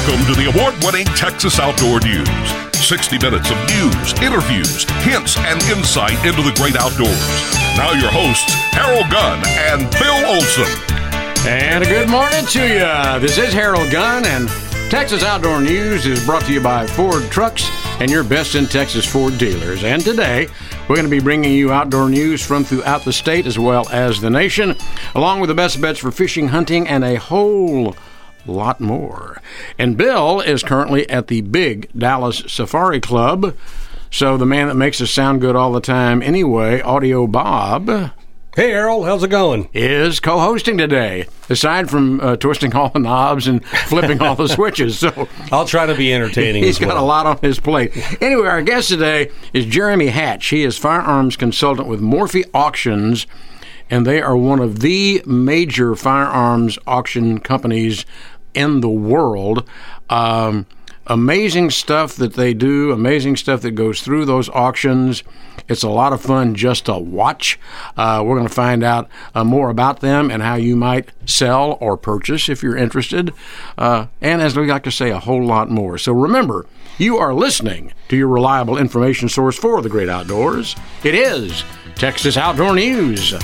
Welcome to the award-winning Texas Outdoor News. 60 minutes of news, interviews, hints, and insight into the great outdoors. Now your hosts, Harold Gunn and Bill Olson. And a good morning to you. This is Harold Gunn, and Texas Outdoor News is brought to you by Ford Trucks and your best in Texas Ford dealers. And today, we're going to be bringing you outdoor news from throughout the state as well as the nation, along with the best bets for fishing, hunting, and a whole lot more. And Bill is currently at the big Dallas Safari Club. So the man that makes us sound good all the time anyway, Audio Bob. Hey, Harold, how's it going? Is co-hosting today, aside from twisting all the knobs and flipping all the switches. So I'll try to be entertaining. He's got a lot on his plate. Anyway, our guest today is Jeremy Hatch. He is firearms consultant with Morphy Auctions, and they are one of the major firearms auction companies in the world. Amazing stuff that they do, amazing stuff that goes through those auctions. It's a lot of fun just to watch. We're going to find out more about them and how you might sell or purchase if you're interested. And as we like to say, a whole lot more. So remember, you are listening to your reliable information source for the great outdoors. It is Texas Outdoor News.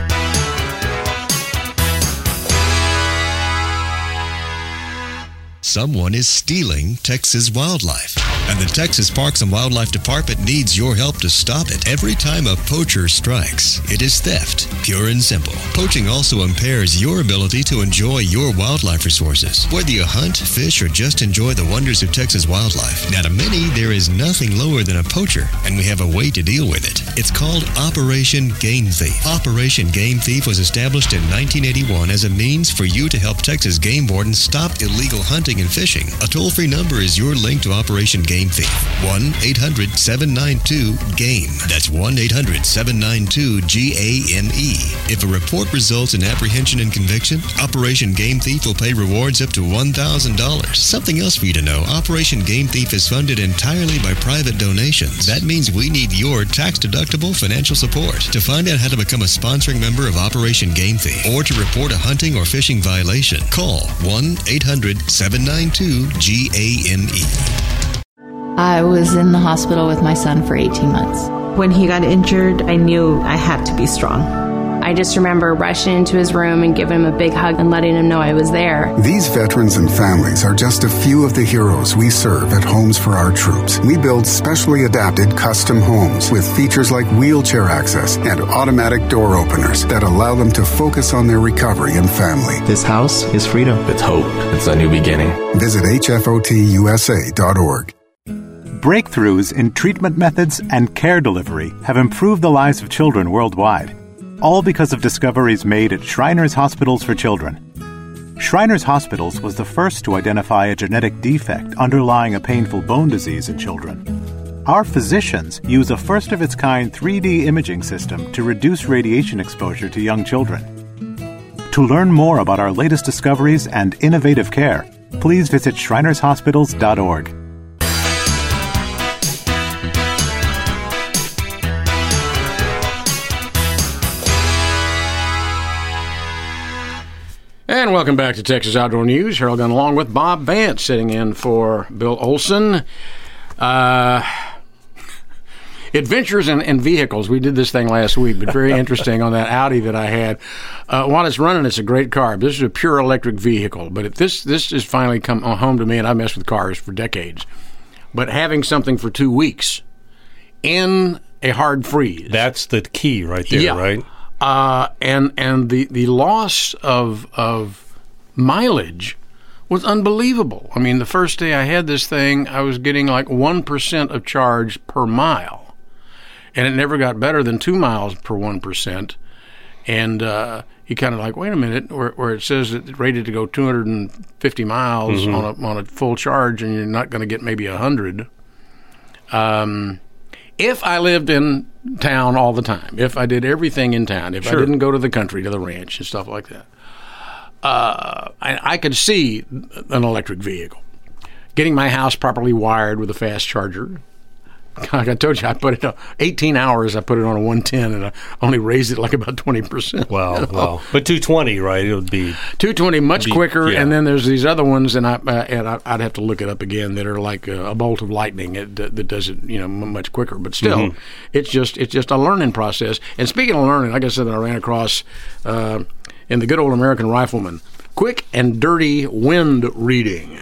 Someone is stealing Texas wildlife, and the Texas Parks and Wildlife Department needs your help to stop it. Every time a poacher strikes, it is theft, pure and simple. Poaching also impairs your ability to enjoy your wildlife resources, whether you hunt, fish, or just enjoy the wonders of Texas wildlife. Now, to many, there is nothing lower than a poacher, and we have a way to deal with it. It's called Operation Game Thief. Operation Game Thief was established in 1981 as a means for you to help Texas game wardens stop illegal hunting and fishing. A toll-free number is your link to Operation Game Thief. 1-800-792-GAME. That's 1-800-792-GAME. If a report results in apprehension and conviction, Operation Game Thief will pay rewards up to $1,000. Something else for you to know, Operation Game Thief is funded entirely by private donations. That means we need your tax-deductible financial support. To find out how to become a sponsoring member of Operation Game Thief or to report a hunting or fishing violation, call 1-800-792-GAME. I was in the hospital with my son for 18 months. When he got injured, I knew I had to be strong. I just remember rushing into his room and giving him a big hug and letting him know I was there. These veterans and families are just a few of the heroes we serve at Homes for Our Troops. We build specially adapted custom homes with features like wheelchair access and automatic door openers that allow them to focus on their recovery and family. This house is freedom. It's hope. It's a new beginning. Visit hfotusa.org. Breakthroughs in treatment methods and care delivery have improved the lives of children worldwide, all because of discoveries made at Shriners Hospitals for Children. Shriners Hospitals was the first to identify a genetic defect underlying a painful bone disease in children. Our physicians use a first-of-its-kind 3D imaging system to reduce radiation exposure to young children. To learn more about our latest discoveries and innovative care, please visit shrinershospitals.org. And welcome back to Texas Outdoor News. Harold Gunn along with Bob Vance sitting in for Bill Olson. Adventures in vehicles. We did this thing last week, but very interesting on that Audi that I had. While it's running, it's a great car. This is a pure electric vehicle, but this has finally come home to me, and I've messed with cars for decades. But having something for 2 weeks in a hard freeze. That's the key right there, yeah. Right? And the loss of mileage was unbelievable. I mean, the first day I had this thing, I was getting like 1% of charge per mile. And it never got better than 2 miles per 1%. And you kind of like, wait a minute, where it says it's rated to go 250 miles on a full charge, and you're not going to get maybe 100. If I lived in town all the time, if I did everything in town, if I didn't go to the country, to the ranch and stuff like that, I could see an electric vehicle. Getting my house properly wired with a fast charger, Like I told you, I put it 18 hours. I put it on a 110, and I only raised it like about 20%. Wow, wow. But 220, right? It would be 220, much quicker. Yeah. And then there's these other ones, and I'd have to look it up again, that are like a bolt of lightning that does it, much quicker. But still, it's just a learning process. And speaking of learning, like I said, I ran across in the good old American Rifleman, quick and dirty wind reading.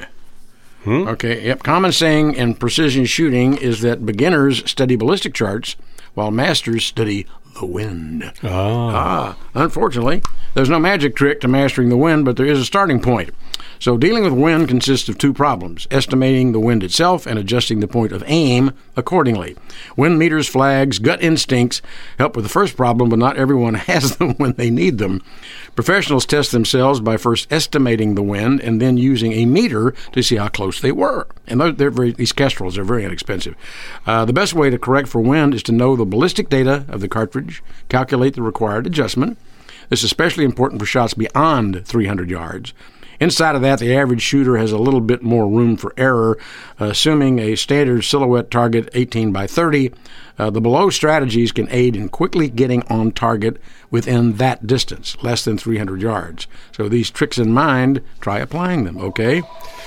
Okay, yep. Common saying in precision shooting is that beginners study ballistic charts while masters study the wind. Unfortunately, there's no magic trick to mastering the wind, but there is a starting point. So dealing with wind consists of two problems: estimating the wind itself and adjusting the point of aim accordingly. Wind meters, flags, gut instincts help with the first problem, but not everyone has them when they need them. Professionals test themselves by first estimating the wind and then using a meter to see how close they were. And these Kestrels are very inexpensive. The best way to correct for wind is to know the ballistic data of the cartridge, calculate the required adjustment. This is especially important for shots beyond 300 yards. Inside of that, the average shooter has a little bit more room for error, assuming a standard silhouette target 18 by 30. The below strategies can aid in quickly getting on target within that distance, less than 300 yards. So these tricks in mind, try applying them, okay?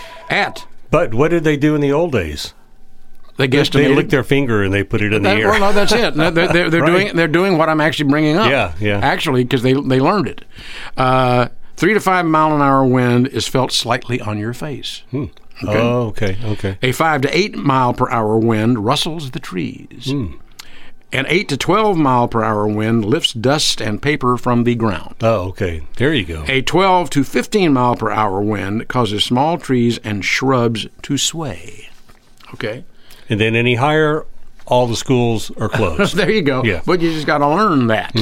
But what did they do in the old days? They licked their finger and they put it in the air. Well, no, that's it. They're Right. they're doing what I'm actually bringing up. Yeah. Actually, because they learned it. 3 to 5 mile an hour wind is felt slightly on your face. Okay. Oh, okay. A 5 to 8 mile per hour wind rustles the trees. An 8 to 12 mile per hour wind lifts dust and paper from the ground. Oh, okay. There you go. A 12 to 15 mile per hour wind causes small trees and shrubs to sway. Okay. And then any higher, all the schools are closed. There you go. Yeah. But you just got to learn that.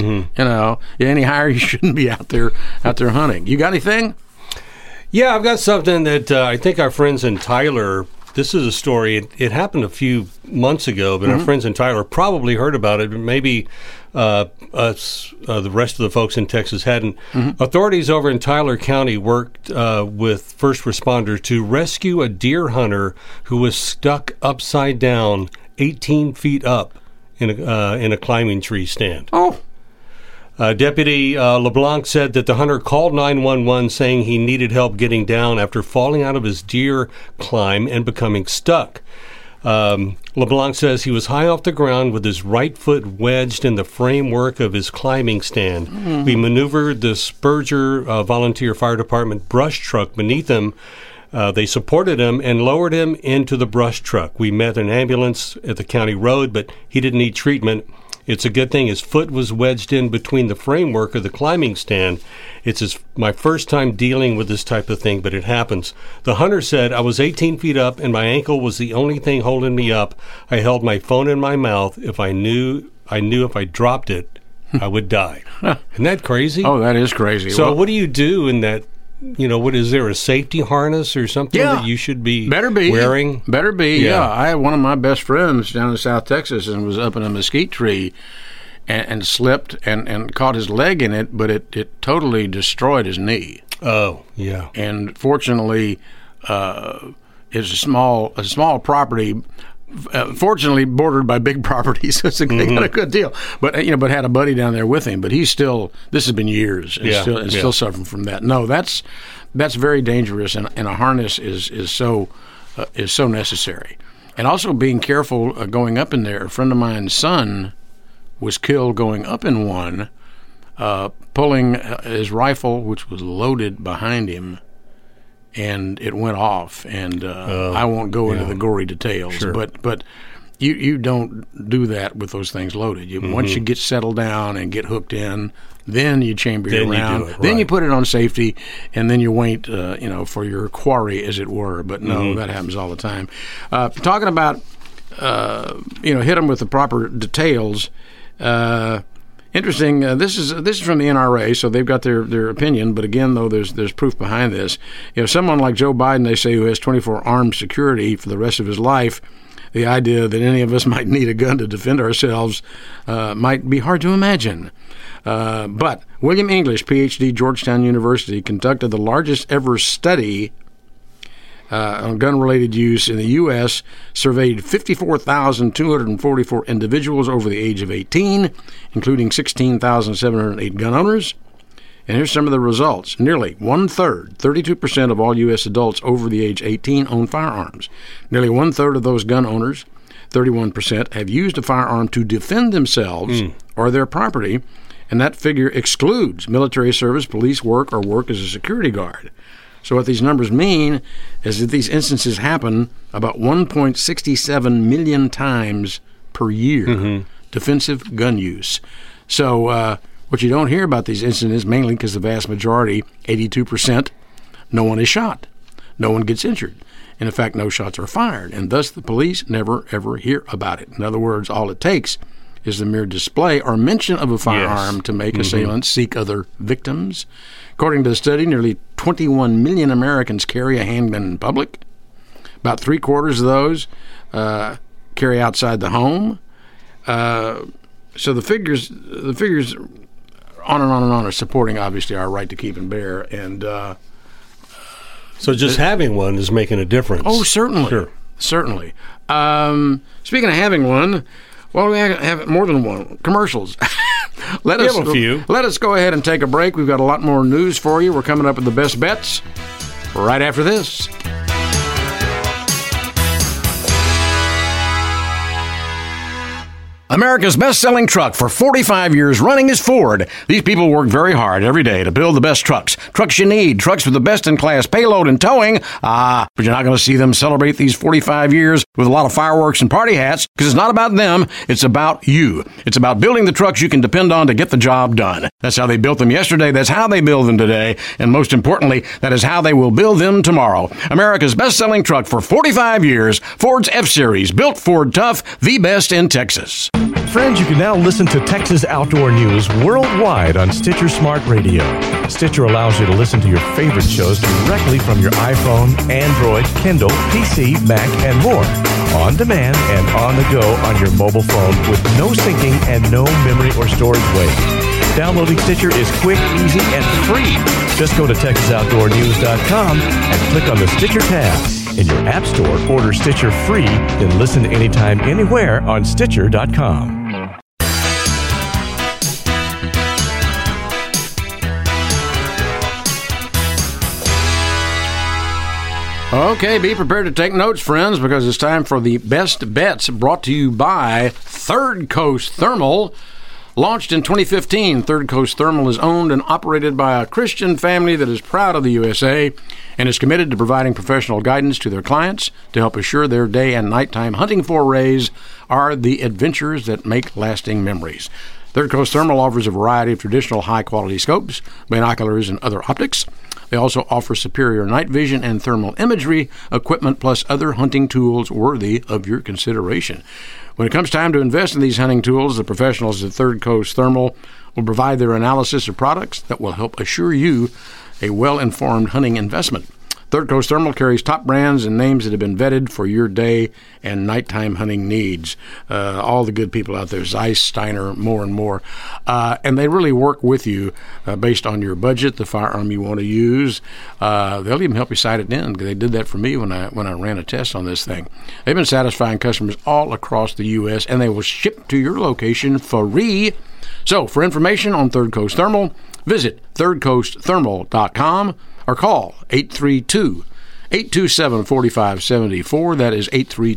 Any higher, you shouldn't be out there hunting. You got anything? Yeah, I've got something that I think our friends in Tyler, this is a story, it happened a few months ago, but our friends in Tyler probably heard about it, but maybe us, the rest of the folks in Texas hadn't. Authorities over in Tyler County worked with first responders to rescue a deer hunter who was stuck upside down 18 feet up in a climbing tree stand. Deputy LeBlanc said that the hunter called 911 saying he needed help getting down after falling out of his deer climb and becoming stuck. LeBlanc says he was high off the ground with his right foot wedged in the framework of his climbing stand. We maneuvered the Spurger Volunteer Fire Department brush truck beneath him. They supported him and lowered him into the brush truck. We met an ambulance at the county road, but he didn't need treatment. It's a good thing his foot was wedged in between the framework of the climbing stand. It's my first time dealing with this type of thing, but it happens. The hunter said, I was 18 feet up and my ankle was the only thing holding me up. I held my phone in my mouth. If I knew if I dropped it, I would die. Isn't that crazy? Oh, that is crazy. So what do you do in that? What is there, a safety harness or something that you should be wearing? Better be, yeah. I had one of my best friends down in South Texas and was up in a mesquite tree and slipped and caught his leg in it, but it totally destroyed his knee. Oh, yeah. And fortunately, it's a small property, fortunately bordered by big properties, so they got a good deal. But had a buddy down there with him. But he's still. This has been years, and still suffering from that. No, that's very dangerous, and a harness is so necessary. And also being careful going up in there. A friend of mine's son was killed going up in one, pulling his rifle, which was loaded behind him. And it went off, and I won't go into the gory details, but you don't do that with those things loaded. Once you get settled down and get hooked in, then you chamber your round. Then you put it on safety, and then you wait, for your quarry, as it were. But no, that happens all the time. Talking about, hit them with the proper details. Interesting. This is from the NRA, so they've got their opinion. But again, though, there's proof behind this. Someone like Joe Biden, they say, who has 24 armed security for the rest of his life, the idea that any of us might need a gun to defend ourselves might be hard to imagine. But William English, Ph.D., Georgetown University, conducted the largest ever study on gun-related use in the U.S. surveyed 54,244 individuals over the age of 18, including 16,708 gun owners. And here's some of the results. Nearly one-third, 32% of all U.S. adults over the age 18 own firearms. Nearly one-third of those gun owners, 31%, have used a firearm to defend themselves or their property, and that figure excludes military service, police work, or work as a security guard. So what these numbers mean is that these instances happen about 1.67 million times per year, defensive gun use. So what you don't hear about these incidents, mainly because the vast majority, 82%, no one is shot. No one gets injured. And in fact, no shots are fired. And thus the police never, ever hear about it. In other words, all it takes is the mere display or mention of a firearm to make assailants seek other victims. According to the study, nearly 21 million Americans carry a handgun in public. About three-quarters of those carry outside the home. So the figures on and on and on are supporting, obviously, our right to keep and bear. And so just having one is making a difference. Oh, certainly. Sure. Certainly. Speaking of having one, well, we have more than one. Commercials. We have a few. Let us go ahead and take a break. We've got a lot more news for you. We're coming up with the best bets right after this. America's best-selling truck for 45 years running is Ford. These people work very hard every day to build the best trucks. Trucks you need, trucks with the best-in-class payload and towing. But you're not going to see them celebrate these 45 years with a lot of fireworks and party hats, because it's not about them, it's about you. It's about building the trucks you can depend on to get the job done. That's how they built them yesterday, that's how they build them today, and most importantly, that is how they will build them tomorrow. America's best-selling truck for 45 years, Ford's F-Series, built Ford tough, the best in Texas. Friends, you can now listen to Texas Outdoor News worldwide on Stitcher Smart Radio. Stitcher allows you to listen to your favorite shows directly from your iPhone, Android, Kindle, PC, Mac, and more. On demand and on the go on your mobile phone with no syncing and no memory or storage waste. Downloading Stitcher is quick, easy, and free. Just go to TexasOutdoorNews.com and click on the Stitcher tab. In your app store, order Stitcher free, then listen anytime, anywhere on Stitcher.com. Okay, be prepared to take notes, friends, because it's time for the best bets brought to you by Third Coast Thermal. Launched in 2015, Third Coast Thermal is owned and operated by a Christian family that is proud of the USA and is committed to providing professional guidance to their clients to help assure their day and nighttime hunting forays are the adventures that make lasting memories. Third Coast Thermal offers a variety of traditional high-quality scopes, binoculars, and other optics. They also offer superior night vision and thermal imagery equipment, plus other hunting tools worthy of your consideration. When it comes time to invest in these hunting tools, the professionals at Third Coast Thermal will provide their analysis of products that will help assure you a well-informed hunting investment. Third Coast Thermal carries top brands and names that have been vetted for your day and nighttime hunting needs. All the good people out there, Zeiss, Steiner, more and more. And they really work with you based on your budget, the firearm you want to use. They'll even help you sight it in. They did that for me when I ran a test on this thing. They've been satisfying customers all across the U.S., and they will ship to your location free. So for information on Third Coast Thermal, visit thirdcoastthermal.com or call 832-827-4574. That is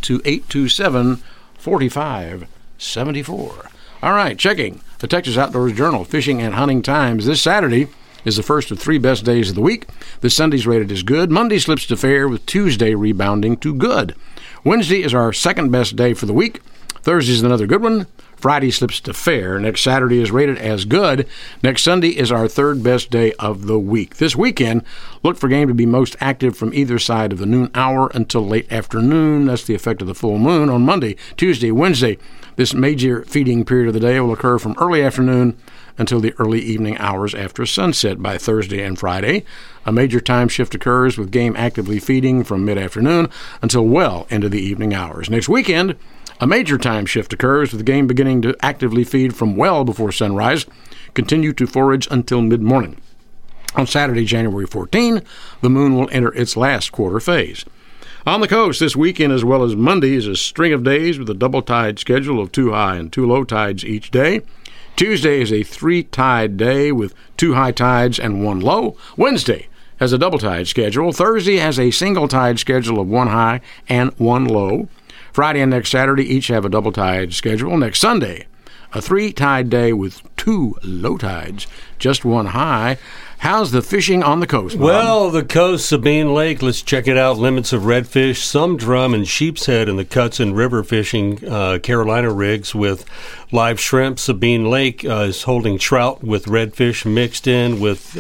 832-827-4574. All right, checking the Texas Outdoors Journal, Fishing and Hunting Times. This Saturday is the first of 3 best days of the week. This Sunday's rated as good. Monday slips to fair, with Tuesday rebounding to good. Wednesday is our second best day for the week. Thursday's another good one. Friday slips to fair. Next Saturday is rated as good. Next Sunday is our third best day of the week. This weekend, look for game to be most active from either side of the noon hour until late afternoon. That's the effect of the full moon on Monday, Tuesday, Wednesday. This major feeding period of the day will occur from early afternoon until the early evening hours after sunset by Thursday and Friday. A major time shift occurs with game actively feeding from mid-afternoon until well into the evening hours. Next weekend, a major time shift occurs with the game beginning to actively feed from well before sunrise, continue to forage until mid-morning. On Saturday, January 14, the moon will enter its last quarter phase. On the coast this weekend as well as Monday is a string of days with a double tide schedule of 2 high and 2 low tides each day. Tuesday is a 3 tide day with 2 high tides and 1 low. Wednesday has a double tide schedule. Thursday has a single tide schedule of 1 high and 1 low. Friday and next Saturday each have a double tide schedule. Next Sunday, a 3 tide day with 2 low tides, just 1 high. How's the fishing on the coast, Bob? Well, the coast, Sabine Lake, let's check it out. Limits of redfish, some drum and sheep's head in the cuts and river fishing Carolina rigs with live shrimp. Sabine Lake is holding trout with redfish mixed in,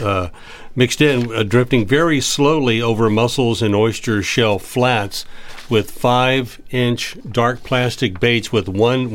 drifting very slowly over mussels and oyster shell flats with 5-inch dark plastic baits with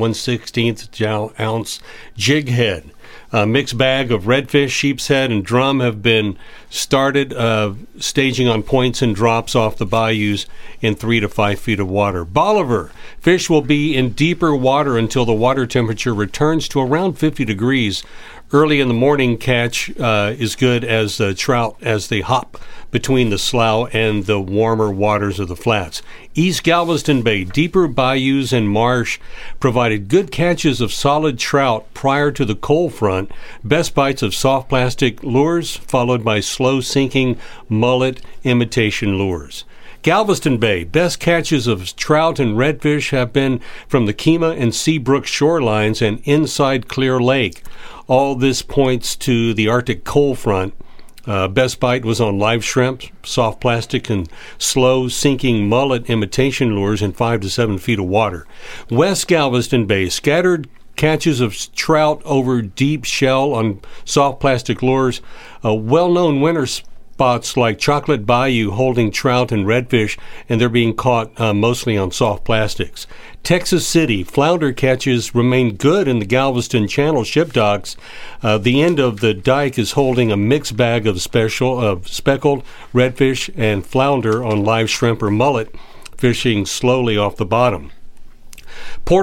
1/1/16 ounce jig head. A mixed bag of redfish, sheep's head, and drum have been started staging on points and drops off the bayous in 3 to 5 feet of water. Bolivar, fish will be in deeper water until the water temperature returns to around 50 degrees. Early in the morning catch is good as trout as they hop between the slough and the warmer waters of the flats. East Galveston Bay, deeper bayous and marsh provided good catches of solid trout prior to the cold front. Best bites of soft plastic lures followed by slow sinking mullet imitation lures. Galveston Bay, best catches of trout and redfish have been from the Kemah and Seabrook shorelines and inside Clear Lake. All this points to the Arctic cold front. Best bite was on live shrimp, soft plastic, and slow sinking mullet imitation lures in 5 to 7 feet of water. West Galveston Bay, scattered catches of trout over deep shell on soft plastic lures. Well-known winter spots like Chocolate Bayou holding trout and redfish, and they're being caught mostly on soft plastics. Texas City, flounder catches remain good in the Galveston Channel ship docks. The end of the dike is holding a mixed bag of speckled redfish and flounder on live shrimp or mullet, fishing slowly off the bottom. Port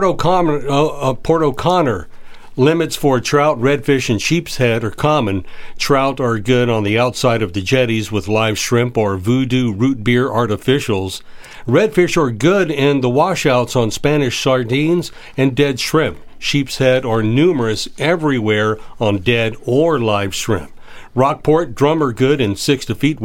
O'Connor, limits for trout, redfish, and sheep's head are common. Trout are good on the outside of the jetties with live shrimp or voodoo root beer artificials. Redfish are good in the washouts on Spanish sardines and dead shrimp. Sheep's head are numerous everywhere on dead or live shrimp. Rockport, drum are good in 4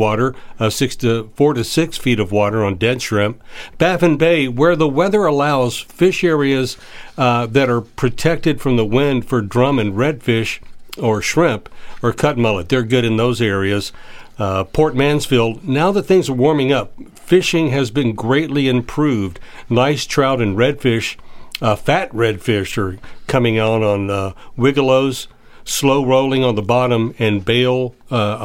to 6 feet of water on dead shrimp. Baffin Bay, where the weather allows, fish areas that are protected from the wind for drum and redfish or shrimp or cut mullet. They're good in those areas. Port Mansfield, now that things are warming up, fishing has been greatly improved. Nice trout and redfish, fat redfish are coming out on Wiggalows, slow rolling on the bottom, and ball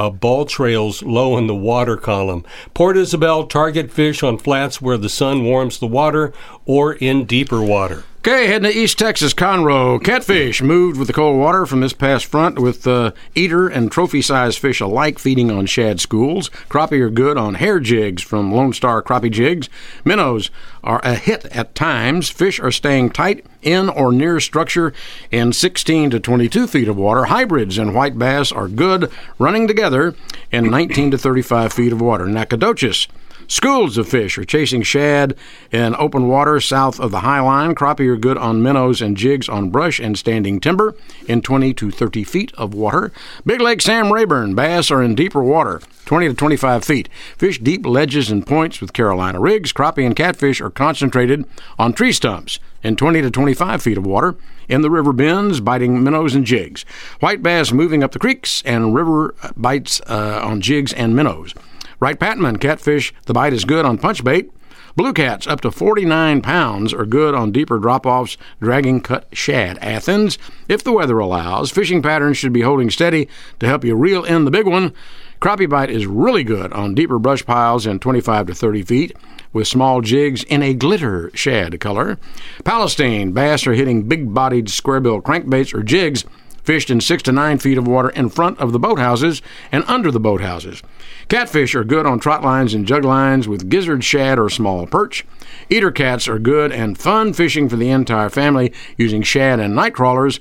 trails low in the water column. Port Isabel, target fish on flats where the sun warms the water or in deeper water. Okay, heading to East Texas, Conroe. Catfish moved with the cold water from this past front with eater and trophy-sized fish alike feeding on shad schools. Crappie are good on hair jigs from Lone Star Crappie Jigs. Minnows are a hit at times. Fish are staying tight in or near structure in 16 to 22 feet of water. Hybrids and white bass are good running together in 19 to 35 feet of water. Nacogdoches, schools of fish are chasing shad in open water south of the High Line. Crappie are good on minnows and jigs on brush and standing timber in 20 to 30 feet of water. Big Lake Sam Rayburn, bass are in deeper water, 20 to 25 feet. Fish deep ledges and points with Carolina rigs. Crappie and catfish are concentrated on tree stumps in 20 to 25 feet of water. In the river bends, biting minnows and jigs. White bass moving up the creeks and river bites on jigs and minnows. Wright Patman, catfish, the bite is good on punch bait. Blue cats up to 49 pounds are good on deeper drop-offs, dragging cut shad. Athens, if the weather allows, fishing patterns should be holding steady to help you reel in the big one. Crappie bite is really good on deeper brush piles in 25 to 30 feet with small jigs in a glitter shad color. Palestine, bass are hitting big-bodied square-bill crankbaits or jigs fished in 6 to 9 feet of water in front of the boathouses and under the boathouses. Catfish are good on trot lines and jug lines with gizzard shad or small perch. Eater cats are good and fun fishing for the entire family using shad and night crawlers.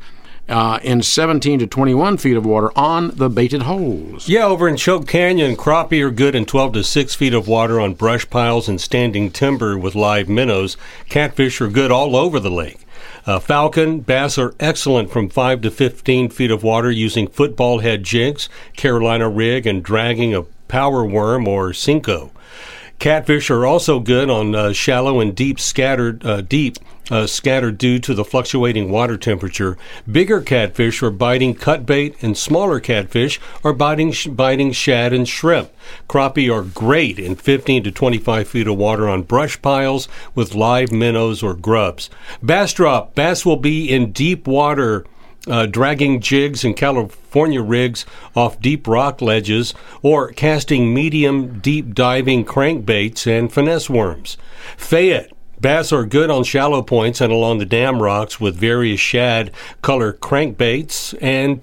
in 17 to 21 feet of water on the baited holes. Yeah, over in Choke Canyon, crappie are good in 12 to 6 feet of water on brush piles and standing timber with live minnows. Catfish are good all over the lake. Falcon, bass are excellent from 5 to 15 feet of water using football head jigs, Carolina rig, and dragging a power worm or Cinco. Catfish are also good on shallow and deep scattered due to the fluctuating water temperature. Bigger catfish are biting cut bait, and smaller catfish are biting shad and shrimp. Crappie are great in 15 to 25 feet of water on brush piles with live minnows or grubs. Bass drop. Bass will be in deep water, dragging jigs and California rigs off deep rock ledges or casting medium deep diving crankbaits and finesse worms. Fayette. Bass are good on shallow points and along the dam rocks with various shad color crankbaits and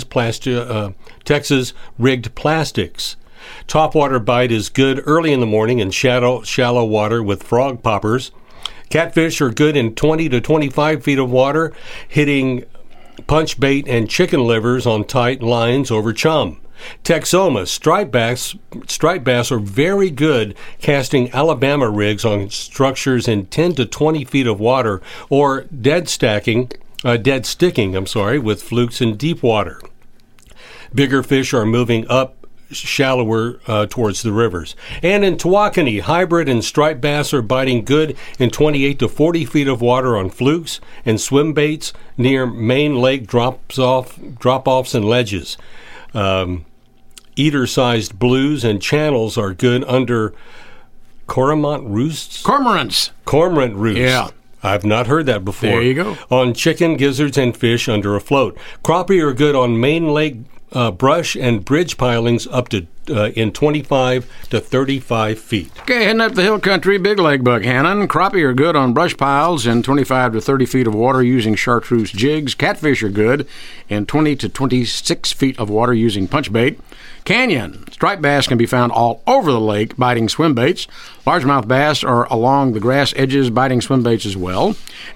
Texas rigged plastics. Topwater bite is good early in the morning in shallow water with frog poppers. Catfish are good in 20 to 25 feet of water, hitting punch bait and chicken livers on tight lines over chum. Texoma, striped bass are very good casting Alabama rigs on structures in 10 to 20 feet of water or dead sticking, with flukes in deep water. Bigger fish are moving up shallower towards the rivers. And in Tawakoni, hybrid and striped bass are biting good in 28 to 40 feet of water on flukes and swim baits near main lake drop-offs and ledges. Eater-sized blues and channels are good under cormorant roosts. Cormorant roosts. Yeah. I've not heard that before. There you go. On chicken, gizzards, and fish under a float. Crappie are good on main lake brush and bridge pilings up to in 25 to 35 feet. Okay, heading up the hill country, Big Lake Buckhannon. Crappie are good on brush piles in 25 to 30 feet of water using chartreuse jigs. Catfish are good in 20 to 26 feet of water using punch bait. Canyon. Striped bass can be found all over the lake biting swim baits. Largemouth bass are along the grass edges biting swim baits as well.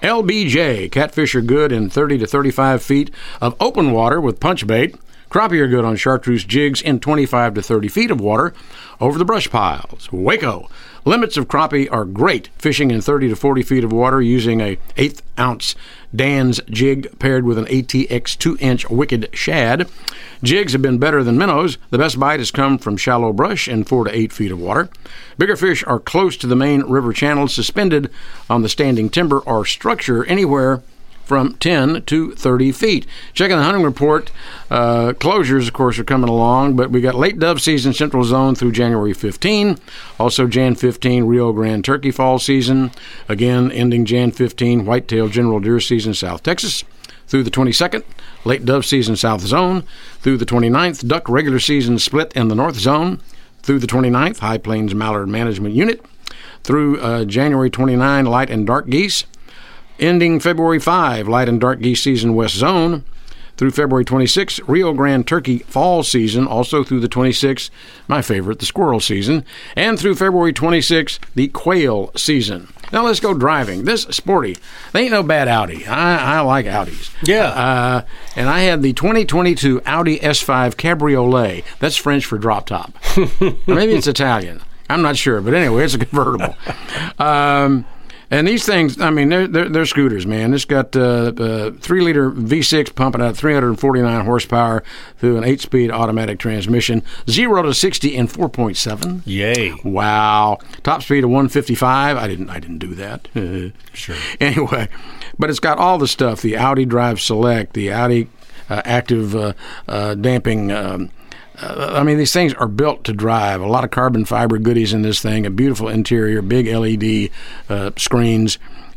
LBJ. Catfish are good in 30 to 35 feet of open water with punch bait. Crappie are good on chartreuse jigs in 25 to 30 feet of water over the brush piles. Waco. Limits of crappie are great fishing in 30 to 40 feet of water using a 1/8 ounce Dan's jig paired with an ATX 2-inch wicked shad. Jigs have been better than minnows. The best bite has come from shallow brush in 4 to 8 feet of water. Bigger fish are close to the main river channel, suspended on the standing timber or structure anywhere from 10 to 30 feet. Checking the hunting report, closures, of course, are coming along, but we got late dove season Central Zone through January 15. Also, Jan 15, Rio Grande turkey fall season. Again, ending Jan 15, whitetail general deer season South Texas through the 22nd. Late dove season South Zone through the 29th. Duck regular season split in the North Zone through the 29th. High Plains Mallard Management Unit through January 29, light and dark geese. Ending February 5, light and dark geese season West Zone through February 26, Rio Grande turkey fall season, also through the 26th, my favorite, the squirrel season, and through February 26, the quail season. Now let's go driving. This sporty, they ain't no bad Audi. I like Audis. Yeah. And I had the 2022 Audi S5 Cabriolet. That's French for drop top. Maybe it's Italian. I'm not sure, but anyway, it's a convertible. And these things, I mean, they're scooters, man. It's got 3-liter V6 pumping out 349 horsepower through an 8-speed automatic transmission. 0 to 60 in 4.7. Yay! Wow. Top speed of 155. I didn't do that. Sure. Anyway, but it's got all the stuff: the Audi Drive Select, the Audi Active Damping. I mean, these things are built to drive. A lot of carbon fiber goodies in this thing, a beautiful interior, big LED screens,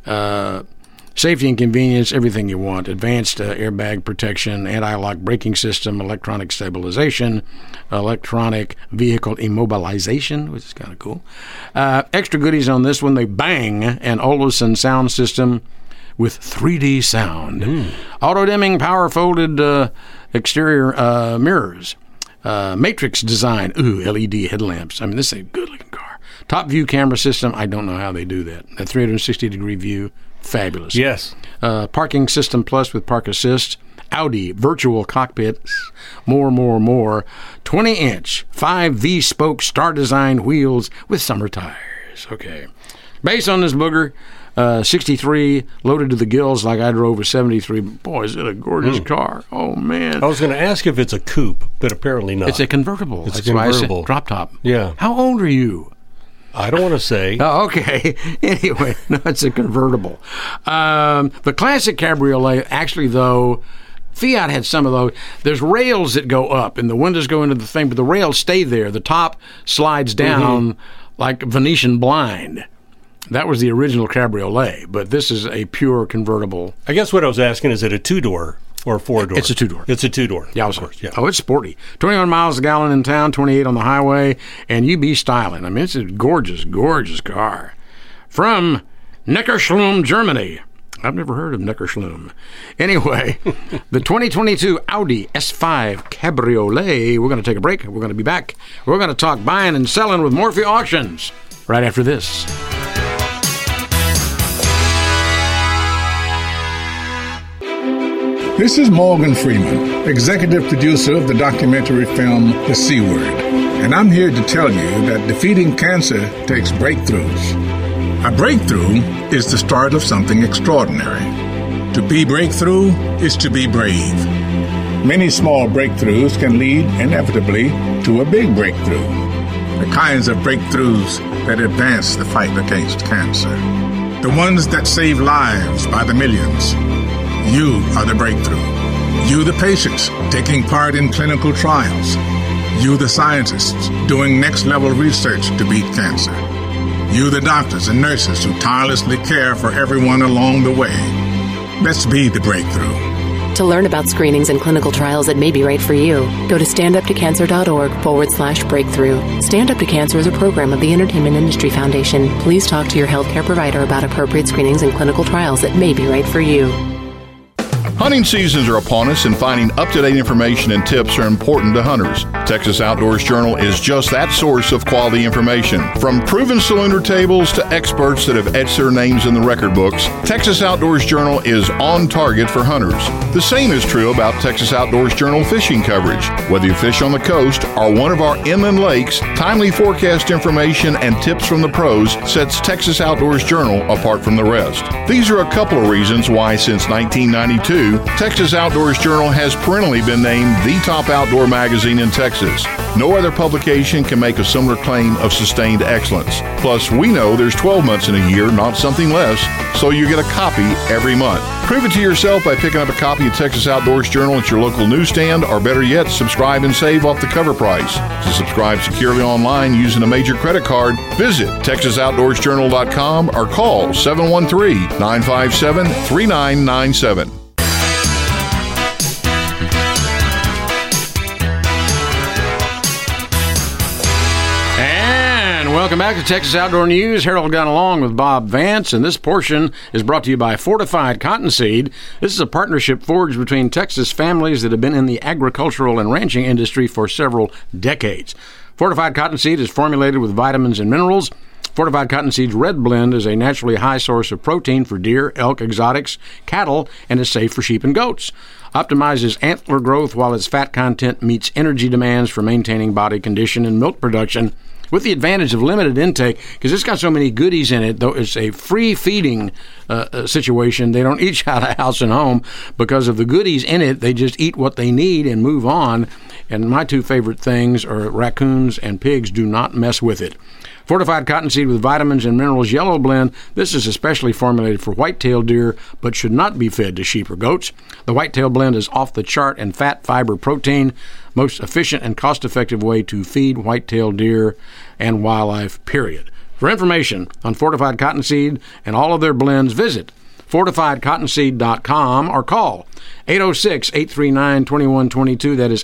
safety and convenience, everything you want. Advanced airbag protection, anti-lock braking system, electronic stabilization, electronic vehicle immobilization, which is kind of cool. Extra goodies on this one, they bang an Olufsen sound system with 3D sound. Auto-dimming, power-folded exterior mirrors. Matrix design. LED headlamps. I mean, this is a good-looking car. Top view camera system. I don't know how they do that. A 360-degree view. Fabulous. Yes. Parking system plus with park assist. Audi virtual cockpits, more. 20-inch 5 V-spoke star-designed wheels with summer tires. Okay. Based on this booger, 63 loaded to the gills like I drove a 73. Boy, is it a gorgeous car. Oh, man. I was going to ask if it's a coupe, but apparently not. It's a convertible. It's That's a convertible. Why I said drop top. Yeah. How old are you? I don't want to say. Oh, okay. Anyway, no, it's a convertible. The classic cabriolet, actually, though, Fiat had some of those. There's rails that go up, and the windows go into the thing, but the rails stay there. The top slides down like Venetian blind. That was the original cabriolet, but this is a pure convertible. I guess what I was asking, is it a 2-door or a 4-door? It's a 2-door. It's a 2-door. Yeah, of course. Yeah. Oh, it's sporty. 21 miles a gallon in town, 28 on the highway, and you be styling. I mean, it's a gorgeous, gorgeous car. From Neckarschlum, Germany. I've never heard of Neckarschlum. Anyway, the 2022 Audi S5 Cabriolet. We're going to take a break. We're going to be back. We're going to talk buying and selling with Morphy Auctions right after this. This is Morgan Freeman, executive producer of the documentary film The C Word, and I'm here to tell you that defeating cancer takes breakthroughs. A breakthrough is the start of something extraordinary. To be breakthrough is to be brave. Many small breakthroughs can lead inevitably to a big breakthrough. The kinds of breakthroughs that advance the fight against cancer. The ones that save lives by the millions. You are the breakthrough. You, the patients, taking part in clinical trials. You, the scientists, doing next-level research to beat cancer. You, the doctors and nurses who tirelessly care for everyone along the way. Let's be the breakthrough. To learn about screenings and clinical trials that may be right for you, go to standuptocancer.org/breakthrough. Stand Up to Cancer is a program of the Entertainment Industry Foundation. Please talk to your healthcare provider about appropriate screenings and clinical trials that may be right for you. Hunting seasons are upon us, and finding up-to-date information and tips are important to hunters. Texas Outdoors Journal is just that source of quality information. From proven cylinder tables to experts that have etched their names in the record books, Texas Outdoors Journal is on target for hunters. The same is true about Texas Outdoors Journal fishing coverage. Whether you fish on the coast or one of our inland lakes, timely forecast information and tips from the pros sets Texas Outdoors Journal apart from the rest. These are a couple of reasons why since 1992, Texas Outdoors Journal has perennially been named the top outdoor magazine in Texas. No other publication can make a similar claim of sustained excellence. Plus, we know there's 12 months in a year, not something less, so you get a copy every month. Prove it to yourself by picking up a copy of Texas Outdoors Journal at your local newsstand, or better yet, subscribe and save off the cover price. To subscribe securely online using a major credit card, visit TexasOutdoorsJournal.com or call 713-957-3997. Welcome back to Texas Outdoor News. Harold Gunn along with Bob Vance, and this portion is brought to you by Fortified Cottonseed. This is a partnership forged between Texas families that have been in the agricultural and ranching industry for several decades. Fortified Cottonseed is formulated with vitamins and minerals. Fortified Cottonseed's Red Blend is a naturally high source of protein for deer, elk, exotics, cattle, and is safe for sheep and goats. Optimizes antler growth while its fat content meets energy demands for maintaining body condition and milk production, with the advantage of limited intake, because it's got so many goodies in it. Though it's a free feeding situation, they don't eat out of house and home because of the goodies in it. They just eat what they need and move on. And my two favorite things are raccoons and pigs. Do not mess with it. Fortified Cottonseed with vitamins and minerals yellow blend. This is especially formulated for white-tailed deer, but should not be fed to sheep or goats. The white-tail blend is off the chart in fat, fiber, protein. Most efficient and cost-effective way to feed white-tailed deer and wildlife, period. For information on Fortified Cottonseed and all of their blends, visit FortifiedCottonseed.com or call 806-839-2122. That is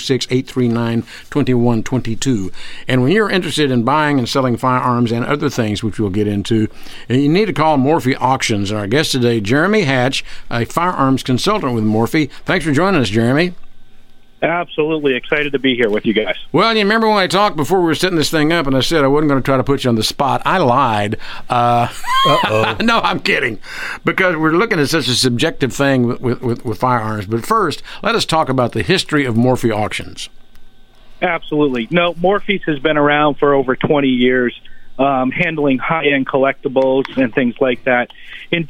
806-839-2122. And when you're interested in buying and selling firearms and other things, which we'll get into, you need to call Morphy Auctions. And our guest today, Jeremy Hatch, a firearms consultant with Morphy. Thanks for joining us, Jeremy. Absolutely excited to be here with you guys. Well, you remember when I talked before we were setting this thing up, and I said I wasn't going to try to put you on the spot. I lied. No, I'm kidding, because we're looking at such a subjective thing with firearms. But first, let us talk about the history of Morphy Auctions. Absolutely. No, Morphy's has been around for over 20 years, handling high-end collectibles and things like that. In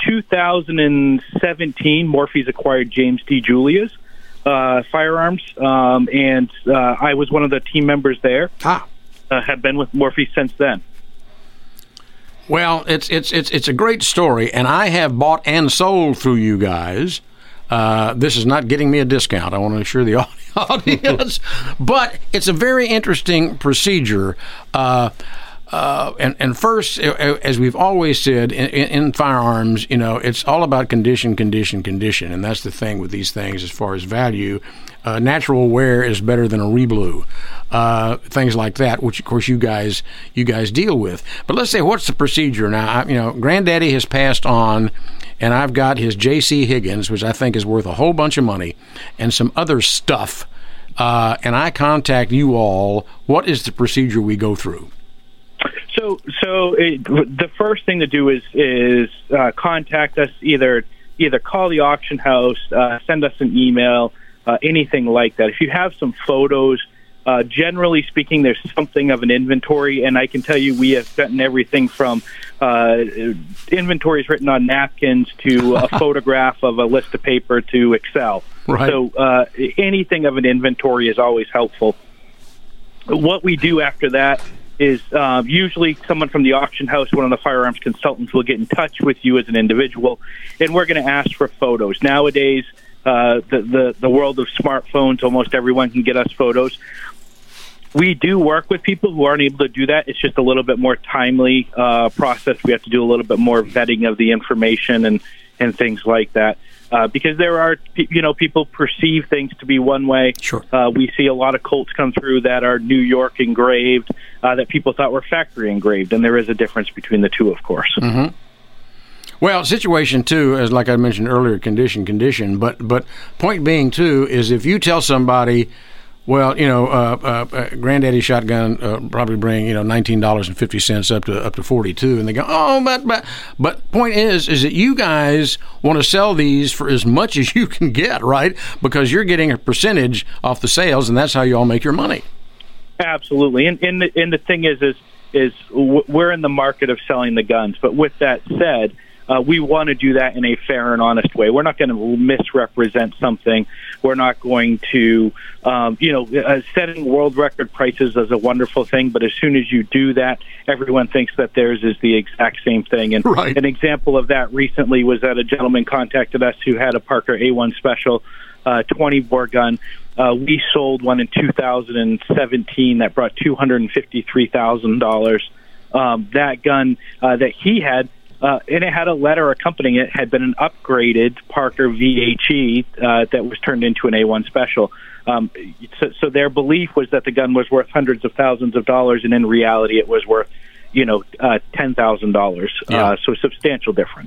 2017, Morphy's acquired James D. Julia's firearms, and I was one of the team members there. Have been with Morphy since then. Well, it's a great story, and I have bought and sold through you guys. This is not getting me a discount. I want to assure the audience, but it's a very interesting procedure. And first, as we've always said in firearms, it's all about condition, and that's the thing with these things as far as value. Natural wear is better than a reblue, things like that, which of course you guys deal with. But let's say, what's the procedure now? Granddaddy has passed on, and I've got his J.C. Higgins, which I think is worth a whole bunch of money, and some other stuff. And I contact you all. What is the procedure we go through? So the first thing to do is contact us. Either call the auction house, send us an email, anything like that. If you have some photos, generally speaking, there's something of an inventory, and I can tell you we have gotten everything from inventories written on napkins to a photograph of a list of paper to Excel. Right. So anything of an inventory is always helpful. What we do after that is usually someone from the auction house, one of the firearms consultants, will get in touch with you as an individual, and we're going to ask for photos. Nowadays, the world of smartphones, almost everyone can get us photos. We do work with people who aren't able to do that. It's just a little bit more timely process. We have to do a little bit more vetting of the information and things like that. Because there are, people perceive things to be one way. Sure. We see a lot of Colts come through that are New York engraved, that people thought were factory engraved, and there is a difference between the two, of course. Mm-hmm. Well, situation two is, like I mentioned earlier, condition. But point being, too, is if you tell somebody, well, Granddaddy shotgun probably bring $19.50 up to $42, and they go, oh, but point is that you guys want to sell these for as much as you can get, right? Because you're getting a percentage off the sales, and that's how you all make your money. Absolutely, and the thing is we're in the market of selling the guns, but with that said, we want to do that in a fair and honest way. We're not going to misrepresent something. We're not going to, setting world record prices is a wonderful thing, but as soon as you do that, everyone thinks that theirs is the exact same thing. And right. An example of that recently was that a gentleman contacted us who had a Parker A1 Special 20-bore gun. We sold one in 2017 that brought $253,000. That gun that he had, and it had a letter accompanying it, had been an upgraded Parker VHE that was turned into an A1 Special. So their belief was that the gun was worth hundreds of thousands of dollars, and in reality it was worth, $10,000. Yeah. So a substantial difference.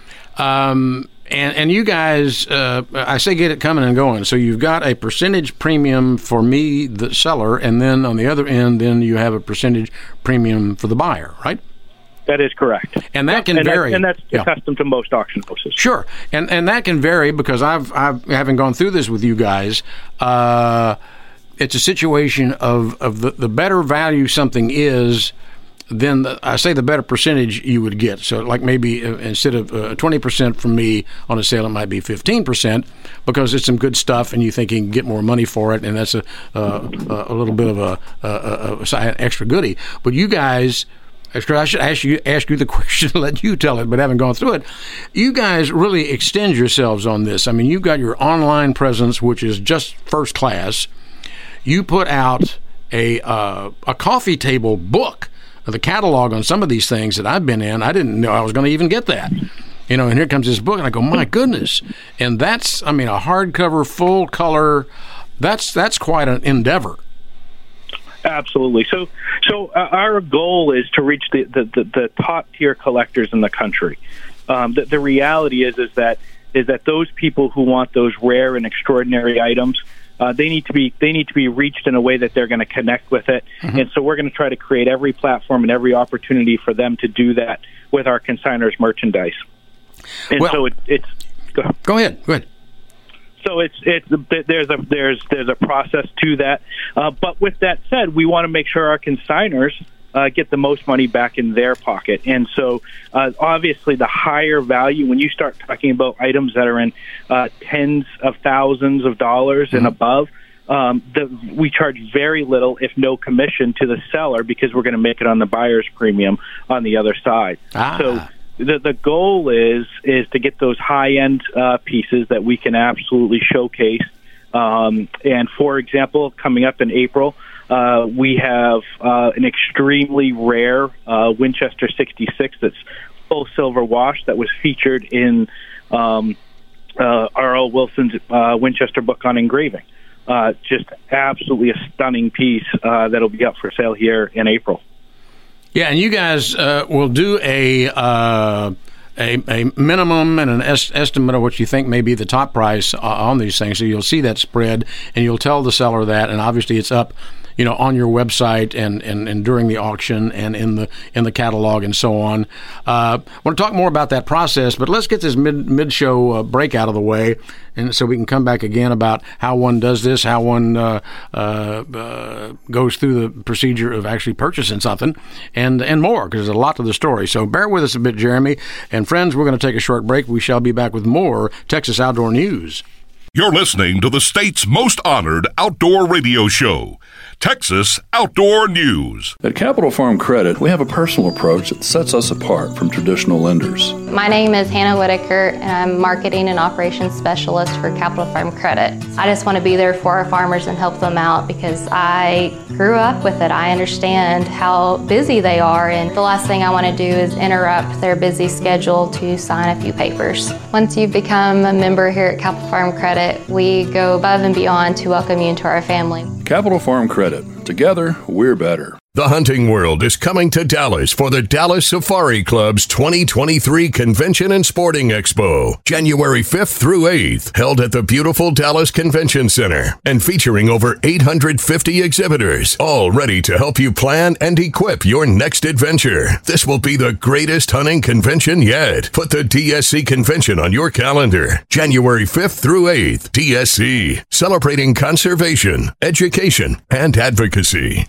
And you guys, I say get it coming and going. So you've got a percentage premium for me, the seller, and then on the other end, then you have a percentage premium for the buyer, right? That is correct. And that can vary. And that's custom to most auction houses. Sure. And that can vary because I've having gone through this with you guys, it's a situation of the better value something is, then I say the better percentage you would get. So like maybe instead of 20% from me on a sale, it might be 15% because it's some good stuff and you think you can get more money for it, and that's a little bit of an extra goodie. But you guys, I should ask you the question, let you tell it, but having gone through it, you guys really extend yourselves on this. I mean, you've got your online presence, which is just first class. You put out a coffee table book, the catalog on some of these things that I've been in. I didn't know I was going to even get that. And here comes this book, and I go, my goodness. And that's, a hardcover, full color, that's quite an endeavor. Absolutely. So our goal is to reach the top tier collectors in the country. The reality is that those people who want those rare and extraordinary items, they need to be reached in a way that they're going to connect with it. And so we're going to try to create every platform and every opportunity for them to do that with our consignors merchandise. And so it's go ahead. So there's a process to that. But with that said, we want to make sure our consignors get the most money back in their pocket. And so obviously the higher value, when you start talking about items that are in tens of thousands of dollars and above, we charge very little, if no commission, to the seller because we're going to make it on the buyer's premium on the other side. So the goal is to get those high-end pieces that we can absolutely showcase. And for example, coming up in April, we have an extremely rare Winchester 66 that's full silver wash that was featured in R.L. Wilson's Winchester book on engraving. Just absolutely a stunning piece that'll be up for sale here in April. Yeah, and you guys will do a minimum and an estimate of what you think may be the top price on these things. So you'll see that spread, and you'll tell the seller that, and obviously it's up, on your website and during the auction and in the catalog and so on. I want to talk more about that process, but let's get this mid-show break out of the way, and so we can come back again about how one does this, how one goes through the procedure of actually purchasing something, and more, because there's a lot to the story. So bear with us a bit, Jeremy. And friends, we're going to take a short break. We shall be back with more Texas Outdoor News. You're listening to the state's most honored outdoor radio show, Texas Outdoor News. At Capital Farm Credit, we have a personal approach that sets us apart from traditional lenders. My name is Hannah Whitaker, and I'm Marketing and Operations Specialist for Capital Farm Credit. I just want to be there for our farmers and help them out because I grew up with it. I understand how busy they are, and the last thing I want to do is interrupt their busy schedule to sign a few papers. Once you've become a member here at Capital Farm Credit, we go above and beyond to welcome you into our family. Capital Farm Credit. Together, we're better. The hunting world is coming to Dallas for the Dallas Safari Club's 2023 Convention and Sporting Expo, January 5th through 8th, held at the beautiful Dallas Convention Center and featuring over 850 exhibitors, all ready to help you plan and equip your next adventure. This will be the greatest hunting convention yet. Put the DSC Convention on your calendar, January 5th through 8th. DSC, celebrating conservation, education, and advocacy.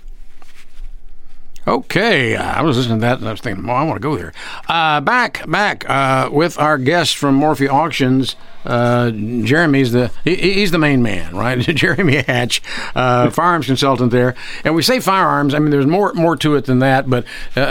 Okay, I was listening to that and I was thinking, I want to go there. Back with our guest from Morphy Auctions. Jeremy's he's the main man, right? Jeremy Hatch, firearms consultant there. And we say firearms, I mean, there's more to it than that, but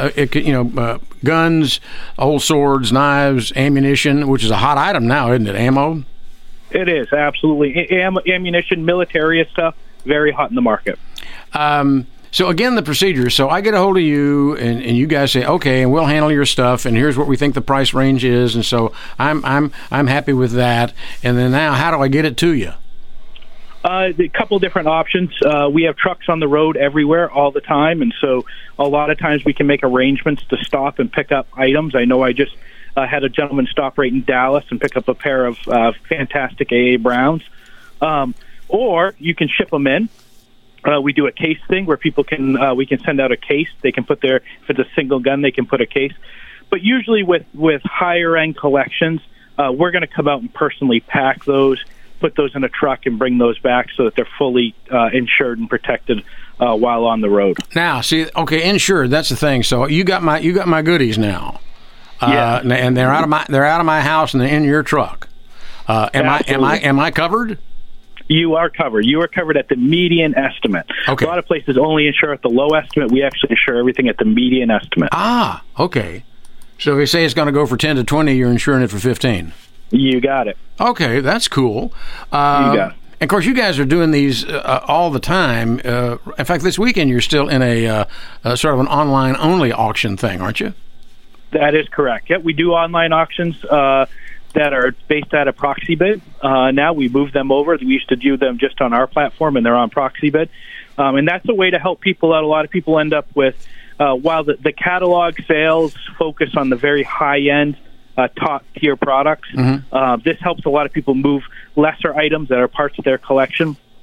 guns, old swords, knives, ammunition, which is a hot item now, isn't it? Ammo? It is, absolutely. Ammunition, military stuff, very hot in the market. So again, the procedure. So I get a hold of you, and you guys say, okay, and we'll handle your stuff, and here's what we think the price range is, and so I'm happy with that. And then now, how do I get it to you? A couple different options. We have trucks on the road everywhere all the time, and so a lot of times we can make arrangements to stop and pick up items. I know I just had a gentleman stop right in Dallas and pick up a pair of fantastic AA Browns. Or you can ship them in. We do a case thing where people can we can send out a case. They can put if it's a single gun, they can put a case. But usually with higher end collections, we're going to come out and personally pack those, put those in a truck, and bring those back so that they're fully insured and protected while on the road. Now, see, okay, insured. That's the thing. So you got my goodies now. Yeah. And they're out of my house and they're in your truck. Am I covered? You are covered. You are covered at the median estimate. Okay. A lot of places only insure at the low estimate. We actually insure everything at the median estimate. Ah, okay. So if they say it's going to go for 10 to 20, you're insuring it for 15. You got it. Okay, that's cool. You got it. And of course, you guys are doing these all the time. In fact, this weekend you're still in a sort of an online-only auction thing, aren't you? That is correct. Yep, we do online auctions that are based out of Proxibid. Now we moved them over. We used to do them just on our platform, and they're on Proxibid. And that's a way to help people out. A lot of people end up with, while the catalog sales focus on the very high-end, top-tier products, this helps a lot of people move lesser items that are parts of their collection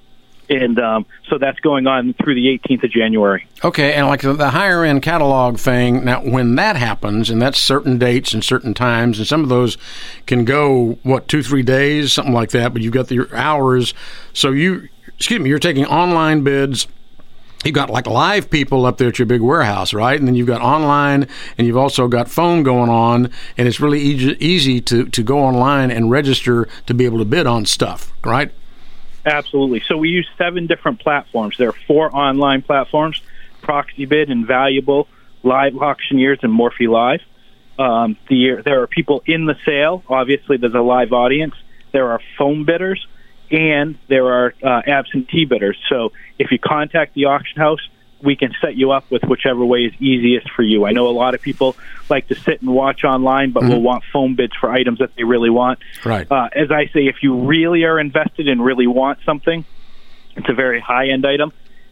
And so that's going on through the 18th of January. Okay, and like the higher-end catalog thing, now when that happens, and that's certain dates and certain times, and some of those can go, 2-3 days, something like that, but you've got your hours. So you're taking online bids. You've got like live people up there at your big warehouse, right? And then you've got online, and you've also got phone going on, and it's really easy to go online and register to be able to bid on stuff, right? Absolutely. So we use 7 different platforms. There are 4 online platforms: ProxyBid, Invaluable, Live Auctioneers, and Morphe Live. There are people in the sale. Obviously, there's a live audience. There are phone bidders, and there are absentee bidders. So if you contact the auction house, we can set you up with whichever way is easiest for you. I know a lot of people like to sit and watch online, but will want phone bids for items that they really want. Right. As I say, if you really are invested and really want something, it's a very high-end item.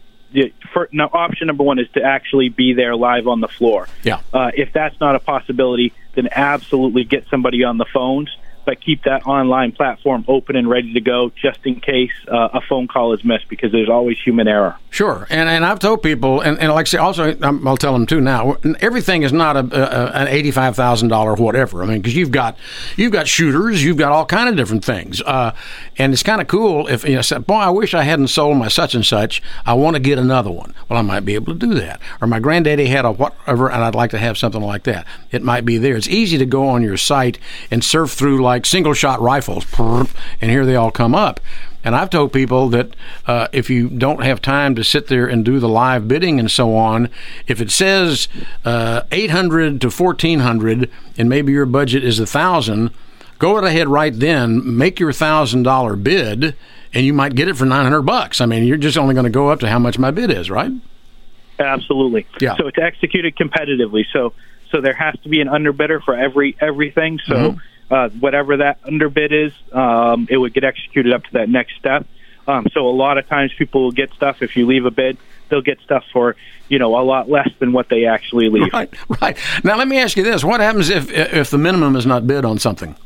Option number 1 is to actually be there live on the floor. Yeah. If that's not a possibility, then absolutely get somebody on the phones, but keep that online platform open and ready to go just in case a phone call is missed, because there's always human error. Sure, and I've told people, and like I say, also I'll tell them too now, everything is not an $85,000 whatever. I mean, because you've got shooters, you've got all kind of different things, and it's kind of cool if you say, boy, I wish I hadn't sold my such and such. I want to get another one. Well, I might be able to do that. Or my granddaddy had a whatever, and I'd like to have something like that. It might be there. It's easy to go on your site and surf through like single-shot rifles, and here they all come up. And I've told people that if you don't have time to sit there and do the live bidding and so on, if it says $800 to $1,400 and maybe your budget is $1,000, go ahead right then, make your $1,000 bid, and you might get it for $900. I mean, you're just only going to go up to how much my bid is, right? Absolutely. Yeah. So it's executed competitively. So there has to be an underbidder for everything. So. Whatever that underbid is, it would get executed up to that next step. So a lot of times people will get stuff. If you leave a bid, they'll get stuff for a lot less than what they actually leave. Right. Now let me ask you this: what happens if the minimum is not bid on something?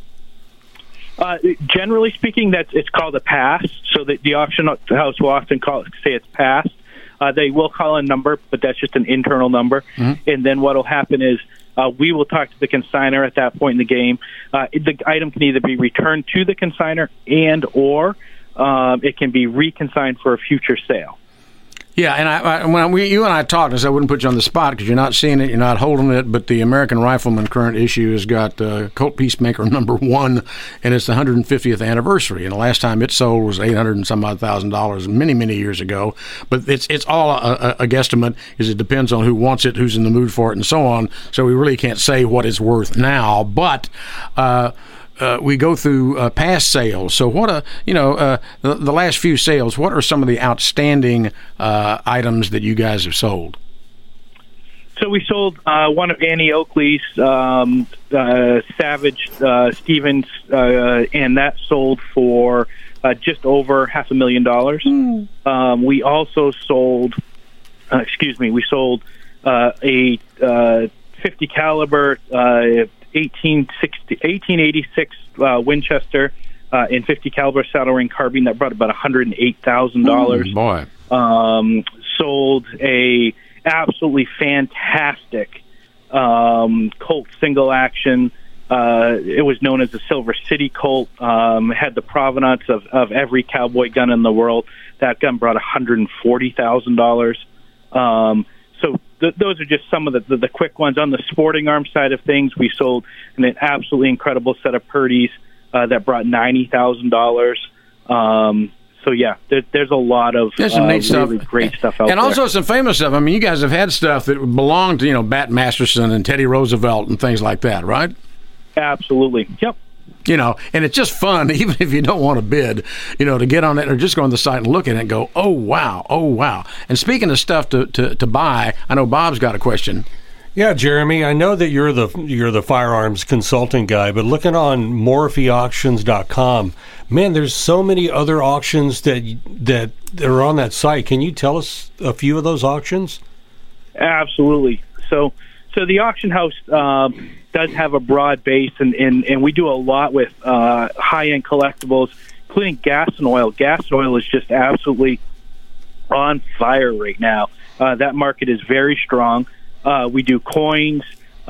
Generally speaking, it's called a pass. So the auction house will often say it's passed. They will call a number, but that's just an internal number. And then what will happen is we will talk to the consignor at that point in the game. The item can either be returned to the consignor or it can be reconsigned for a future sale. Yeah, and when you and I talked, I wouldn't put you on the spot because you're not seeing it, you're not holding it, but the American Rifleman current issue has got Colt Peacemaker #1, and it's the 150th anniversary. And the last time it sold was $800 and some odd $1,000 many, many years ago. But it's all a guesstimate, because it depends on who wants it, who's in the mood for it, and so on. So we really can't say what it's worth now. But we go through past sales. So what the last few sales, what are some of the outstanding items that you guys have sold? So we sold one of Annie Oakley's Savage Stevens, and that sold for just over $500,000. We also sold, we sold a 50 caliber 1886 Winchester in 50 caliber saddle ring carbine that brought about $108,000. Boy. Sold a absolutely fantastic Colt single action. It was known as the Silver City Colt. Had the provenance of every cowboy gun in the world. That gun brought $140,000. So those are just some of the quick ones. On the sporting arms side of things, we sold an absolutely incredible set of Purdy's that brought $90,000. So yeah, there's a lot of really great stuff out there. And also some famous stuff. I mean, you guys have had stuff that belonged to, Bat Masterson and Teddy Roosevelt and things like that, right? Absolutely. Yep. And it's just fun, even if you don't want to bid, to get on it or just go on the site and look at it and go, oh, wow. And speaking of stuff to buy, I know Bob's got a question. Yeah, Jeremy, I know that you're the firearms consulting guy, but looking on MorpheAuctions.com, man, there's so many other auctions that are on that site. Can you tell us a few of those auctions? Absolutely. So the auction house does have a broad base, and we do a lot with high-end collectibles, including gas and oil. Gas and oil is just absolutely on fire right now. That market is very strong. We do coins,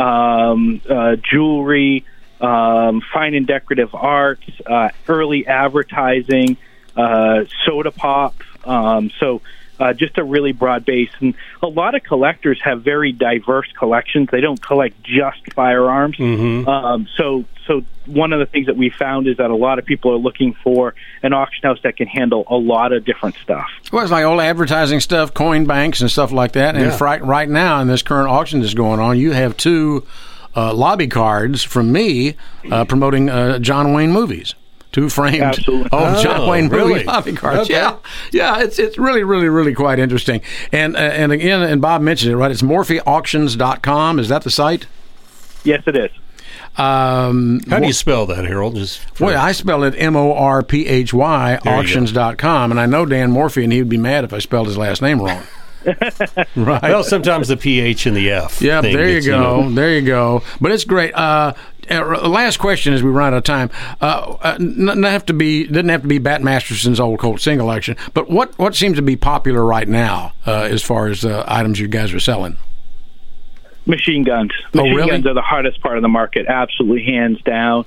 jewelry, fine and decorative arts, early advertising, soda pop. Just a really broad base. And a lot of collectors have very diverse collections. They don't collect just firearms. So one of the things that we found is that a lot of people are looking for an auction house that can handle a lot of different stuff. Well, it's like old advertising stuff, coin banks and stuff like that. And right now in this current auction that's going on, you have two lobby cards from me promoting John Wayne movies. Two framed John Wayne movie lobby cards. Okay. Yeah, it's really, really, really quite interesting. And again, and Bob mentioned it, right? It's MorphyAuctions.com. Is that the site? Yes, it is. How do you spell that, Harold? Well, I spell it MORPHY auctions.com, and I know Dan Morphy, and he would be mad if I spelled his last name wrong. Right. Well, sometimes the PH and the F. Yeah, there you go. There you go. But it's great. Last question as we run out of time. Didn't have to be Bat Masterson's old Colt single action, but what seems to be popular right now as far as items you guys are selling? Machine guns. Machine guns are the hardest part of the market, absolutely, hands down.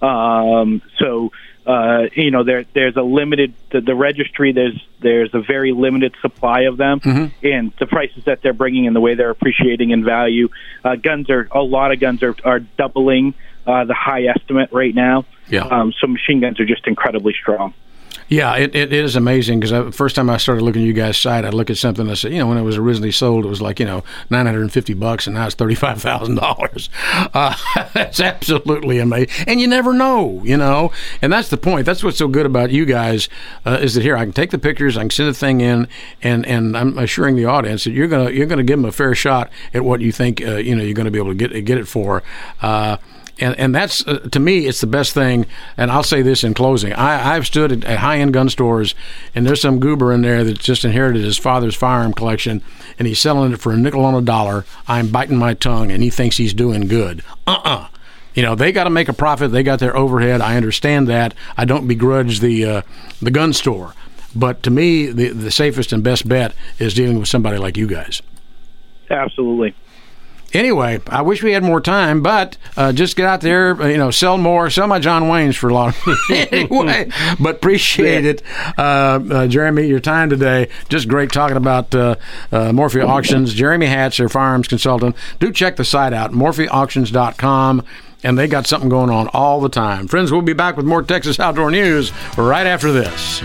There's a limited the registry. There's a very limited supply of them, and the prices that they're bringing and the way they're appreciating in value. A lot of guns are doubling the high estimate right now. Yeah. So machine guns are just incredibly strong. Yeah, it is amazing because the first time I started looking at you guys' site, I'd look at something and I said, when it was originally sold, it was like, $950 and now it's $35,000. That's absolutely amazing. And you never know, and that's the point. That's what's so good about you guys is that here, I can take the pictures, I can send the thing in, and I'm assuring the audience that you're gonna give them a fair shot at what you think, you're going to be able to get it for. And that's, to me, it's the best thing. And I'll say this in closing. I've stood at high-end gun stores, and there's some goober in there that just inherited his father's firearm collection, and he's selling it for a nickel on a dollar. I'm biting my tongue, and he thinks he's doing good. They got to make a profit. They got their overhead. I understand that. I don't begrudge the gun store. But to me, the safest and best bet is dealing with somebody like you guys. Absolutely. Anyway, I wish we had more time, but just get out there, sell more, sell my John Waynes for a lot of anyway. But appreciate it, Jeremy, your time today. Just great talking about Morphy Auctions. Jeremy Hatch, their firearms consultant. Do check the site out, MorphyAuctions.com, and they got something going on all the time. Friends, we'll be back with more Texas Outdoor News right after this.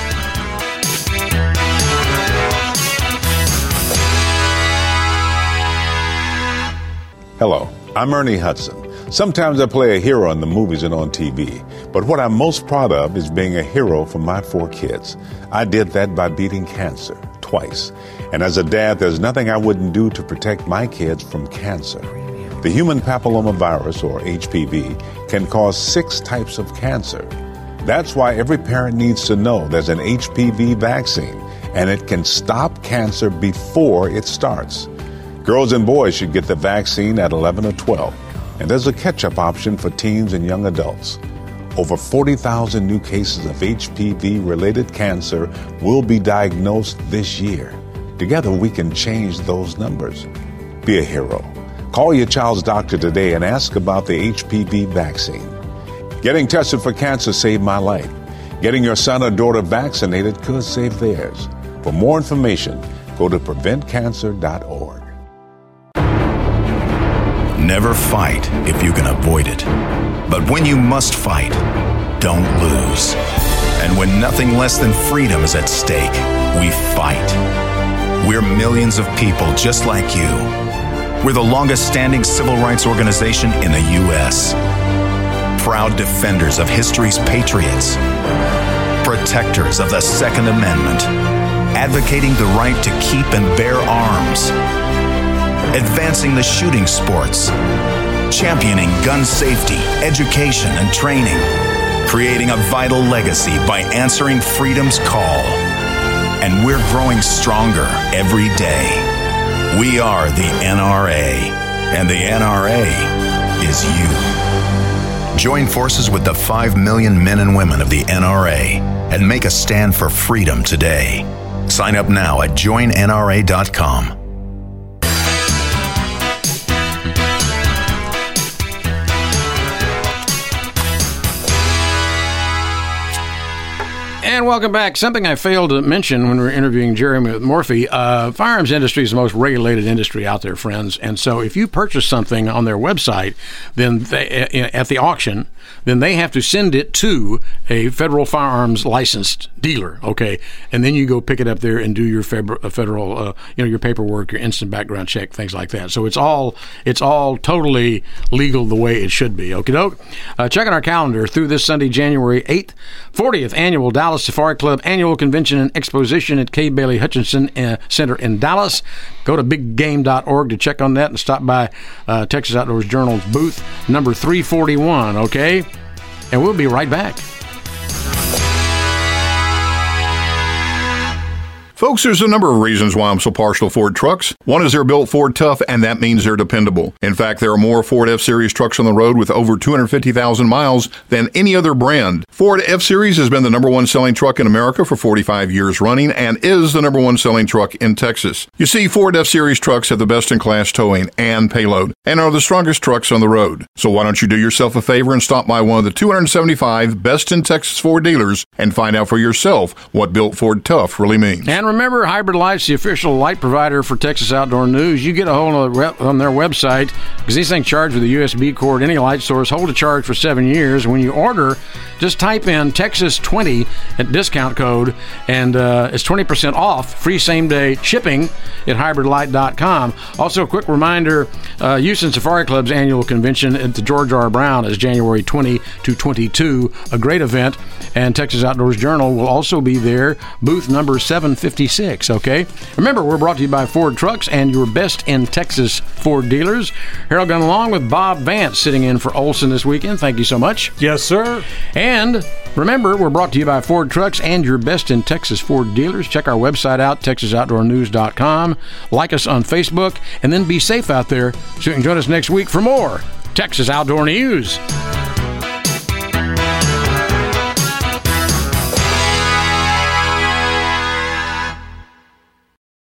Hello, I'm Ernie Hudson. Sometimes I play a hero in the movies and on TV, but what I'm most proud of is being a hero for my 4 kids. I did that by beating cancer twice. And as a dad, there's nothing I wouldn't do to protect my kids from cancer. The human papillomavirus, or HPV, can cause 6 types of cancer. That's why every parent needs to know there's an HPV vaccine, and it can stop cancer before it starts. Girls and boys should get the vaccine at 11 or 12. And there's a catch-up option for teens and young adults. Over 40,000 new cases of HPV-related cancer will be diagnosed this year. Together, we can change those numbers. Be a hero. Call your child's doctor today and ask about the HPV vaccine. Getting tested for cancer saved my life. Getting your son or daughter vaccinated could save theirs. For more information, go to preventcancer.org. Never fight if you can avoid it. But when you must fight, don't lose. And when nothing less than freedom is at stake, we fight. We're millions of people just like you. We're the longest-standing civil rights organization in the U.S. Proud defenders of history's patriots. Protectors of the Second Amendment. Advocating the right to keep and bear arms. Advancing the shooting sports, championing gun safety, education, and training, creating a vital legacy by answering freedom's call. And we're growing stronger every day. We are the NRA, and the NRA is you. Join forces with the 5 million men and women of the NRA and make a stand for freedom today. Sign up now at joinnra.com. And welcome back. Something I failed to mention when we were interviewing Jeremy with Morphy, firearms industry is the most regulated industry out there, friends. And so if you purchase something on their website, then at the auction, then they have to send it to a federal firearms licensed dealer, okay? And then you go pick it up there and do your federal, your paperwork, your instant background check, things like that. So it's all totally legal the way it should be, okie doke? Check out our calendar through this Sunday, January 8th, 40th Annual Dallas Safari Club Annual Convention and Exposition at K. Bailey Hutchinson Center in Dallas. Go to biggame.org to check on that and stop by Texas Outdoors Journal's booth number 341, okay? And we'll be right back. Folks, there's a number of reasons why I'm so partial to Ford trucks. One is they're built Ford tough, and that means they're dependable. In fact, there are more Ford F-Series trucks on the road with over 250,000 miles than any other brand. Ford F-Series has been the number one selling truck in America for 45 years running and is the number one selling truck in Texas. You see, Ford F-Series trucks have the best-in-class towing and payload and are the strongest trucks on the road. So why don't you do yourself a favor and stop by one of the 275 best-in-Texas Ford dealers and find out for yourself what built Ford tough really means. And remember, Hybrid Light's the official light provider for Texas Outdoor News. You get a hold of on their website because these things charge with a USB cord. Any light source hold a charge for 7 years. When you order, just type in Texas20 at discount code, and it's 20% off. Free same-day shipping at hybridlight.com. Also, a quick reminder, Houston Safari Club's annual convention at the George R. Brown is January 20 to 22, a great event, and Texas Outdoors Journal will also be there, booth number 756, okay? Remember, we're brought to you by Ford Trucks and your best in Texas Ford dealers. Harold Gunn along with Bob Vance sitting in for Olson this weekend. Thank you so much. Yes, sir. And remember, we're brought to you by Ford Trucks and your best in Texas Ford dealers. Check our website out, texasoutdoornews.com. Like us on Facebook, and then be safe out there so you can join us next week for more Texas Outdoor News.